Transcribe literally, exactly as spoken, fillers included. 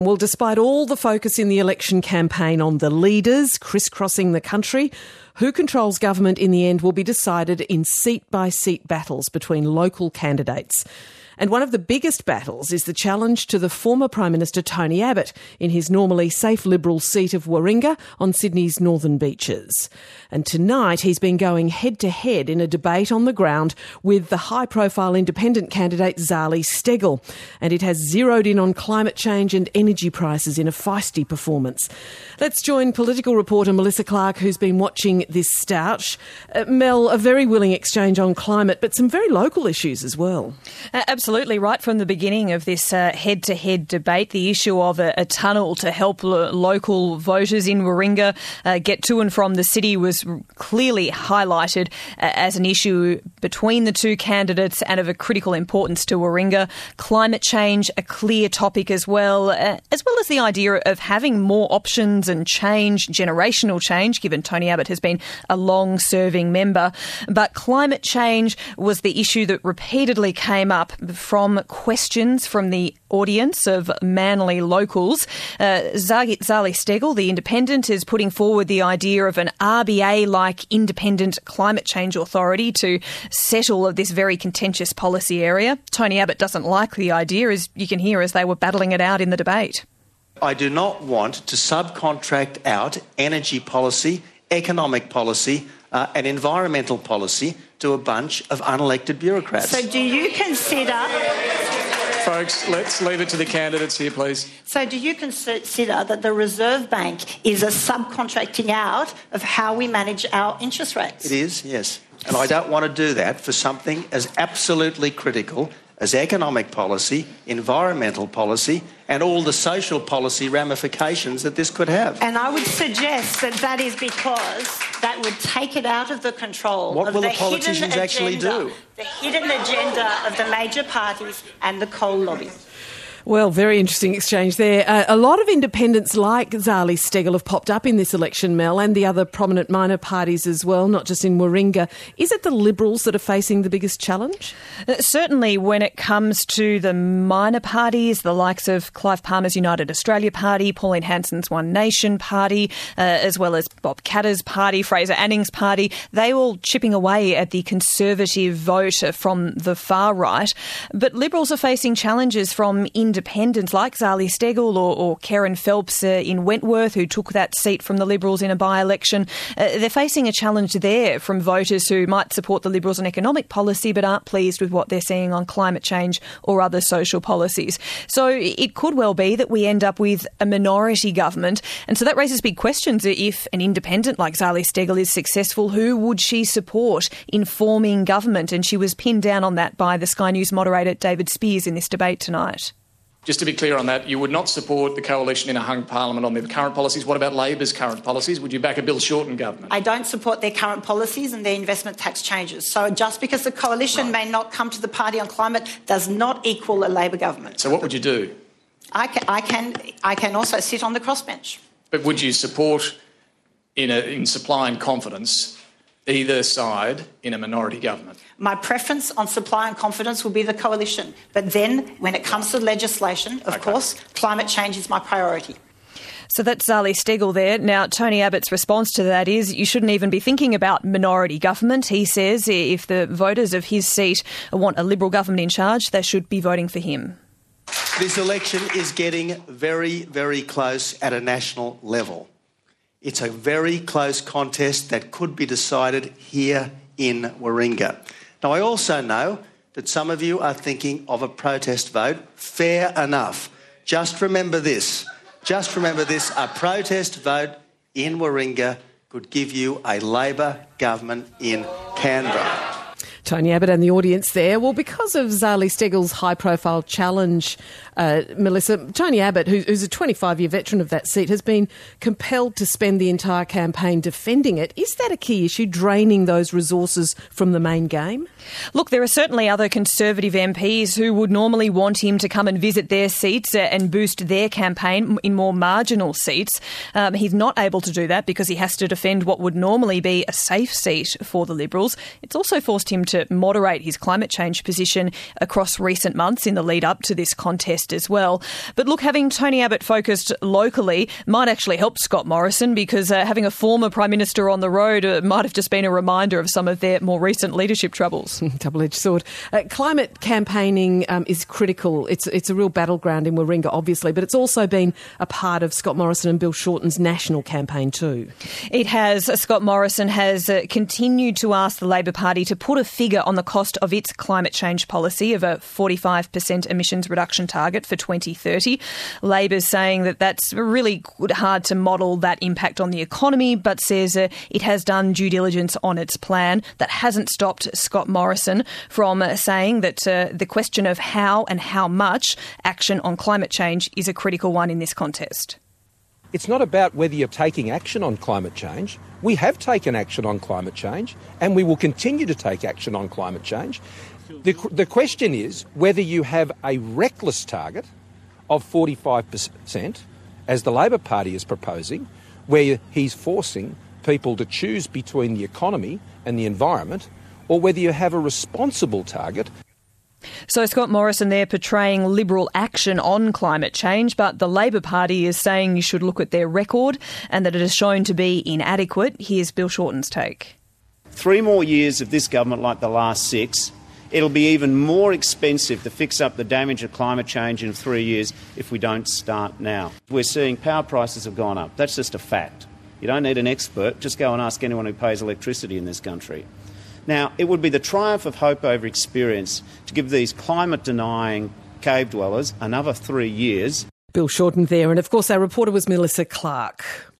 Well, despite all the focus in the election campaign on the leaders crisscrossing the country, who controls government in the end will be decided in seat-by-seat battles between local candidates. And one of the biggest battles is the challenge to the former Prime Minister Tony Abbott in his normally safe Liberal seat of Warringah on Sydney's northern beaches. And tonight he's been going head-to-head in a debate on the ground with the high-profile independent candidate Zali Steggall. And it has zeroed in on climate change and energy prices in a feisty performance. Let's join political reporter Melissa Clark, who's been watching this stoush. Uh, Mel, a very willing exchange on climate, but some very local issues as well. Uh, absolutely. Absolutely. Right from the beginning of this uh, head-to-head debate, the issue of a, a tunnel to help lo- local voters in Warringah uh, get to and from the city was clearly highlighted uh, as an issue between the two candidates and of a critical importance to Warringah. Climate change, a clear topic as well, uh, as well as the idea of having more options and change, generational change, given Tony Abbott has been a long-serving member. But climate change was the issue that repeatedly came up from questions from the audience of Manly locals. Uh, Zali Steggall, the independent, is putting forward the idea of an R B A-like independent climate change authority to settle of this very contentious policy area. Tony Abbott doesn't like the idea, as you can hear as they were battling it out in the debate. I do not want to subcontract out energy policy, economic policy uh, and environmental policy to a bunch of unelected bureaucrats. So do you consider... Folks, let's leave it to the candidates here, please. So do you consider that the Reserve Bank is a subcontracting out of how we manage our interest rates? It is, yes. And I don't want to do that for something as absolutely critical as economic policy, environmental policy, and all the social policy ramifications that this could have. And I would suggest that that is because that would take it out of the control what of will the, the politicians hidden actually agenda, do? The hidden agenda of the major parties and the coal lobby. Well, very interesting exchange there. Uh, a lot of independents like Zali Steggall have popped up in this election, Mel, and the other prominent minor parties as well, not just in Warringah. Is it the Liberals that are facing the biggest challenge? Uh, certainly when it comes to the minor parties, the likes of Clive Palmer's United Australia Party, Pauline Hanson's One Nation Party, uh, as well as Bob Katter's party, Fraser Anning's party, they all chipping away at the Conservative vote from the far right. But Liberals are facing challenges from independents like Zali Steggall or, or Kerryn Phelps uh, in Wentworth, who took that seat from the Liberals in a by-election. Uh, they're facing a challenge there from voters who might support the Liberals on economic policy but aren't pleased with what they're seeing on climate change or other social policies. So it could well be that we end up with a minority government. And so that raises big questions. If an independent like Zali Steggall is successful, who would she support in forming government? And she was pinned down on that by the Sky News moderator David Spears in this debate tonight. Just to be clear on that, you would not support the coalition in a hung parliament on their current policies. What about Labor's current policies? Would you back a Bill Shorten government? I don't support their current policies and their investment tax changes. So just because the coalition right. may not come to the party on climate does not equal a Labor government. So what would you do? I can, I can, I can also sit on the crossbench. But would you support, in, a, in supply and confidence, either side in a minority government? My preference on supply and confidence will be the coalition. But then, when it comes to legislation, of okay. course, climate change is my priority. So that's Zali Steggall there. Now, Tony Abbott's response to that is you shouldn't even be thinking about minority government. He says if the voters of his seat want a Liberal government in charge, they should be voting for him. This election is getting very, very close at a national level. It's a very close contest that could be decided here in Warringah. Now, I also know that some of you are thinking of a protest vote. Fair enough. Just remember this. Just remember this. A protest vote in Warringah could give you a Labor government in Canberra. Tony Abbott and the audience there. Well, because of Zali Steggall's high-profile challenge, uh, Melissa, Tony Abbott, who, who's a twenty-five-year veteran of that seat, has been compelled to spend the entire campaign defending it. Is that a key issue, draining those resources from the main game? Look, there are certainly other Conservative M Ps who would normally want him to come and visit their seats and boost their campaign in more marginal seats. Um, he's not able to do that because he has to defend what would normally be a safe seat for the Liberals. It's also forced him to to moderate his climate change position across recent months in the lead up to this contest as well. But look, having Tony Abbott focused locally might actually help Scott Morrison, because uh, having a former Prime Minister on the road uh, might have just been a reminder of some of their more recent leadership troubles. Double-edged sword. Uh, climate campaigning um, is critical. It's it's a real battleground in Warringah, obviously, but it's also been a part of Scott Morrison and Bill Shorten's national campaign too. It has. Scott Morrison has uh, continued to ask the Labor Party to put a figure on the cost of its climate change policy of a forty-five percent emissions reduction target for twenty thirty. Labor's saying that that's really hard to model that impact on the economy, but says uh, it has done due diligence on its plan. That hasn't stopped Scott Morrison from uh, saying that uh, the question of how and how much action on climate change is a critical one in this contest. It's not about whether you're taking action on climate change. We have taken action on climate change, and we will continue to take action on climate change. The, the question is whether you have a reckless target of forty-five percent, as the Labor Party is proposing, where he's forcing people to choose between the economy and the environment, or whether you have a responsible target. So Scott Morrison there portraying Liberal action on climate change, but the Labor Party is saying you should look at their record and that it is shown to be inadequate. Here's Bill Shorten's take. Three more years of this government like the last six, it'll be even more expensive to fix up the damage of climate change in three years if we don't start now. We're seeing power prices have gone up. That's just a fact. You don't need an expert. Just go and ask anyone who pays electricity in this country. Now, it would be the triumph of hope over experience to give these climate-denying cave dwellers another three years. Bill Shorten there, and of course our reporter was Melissa Clark.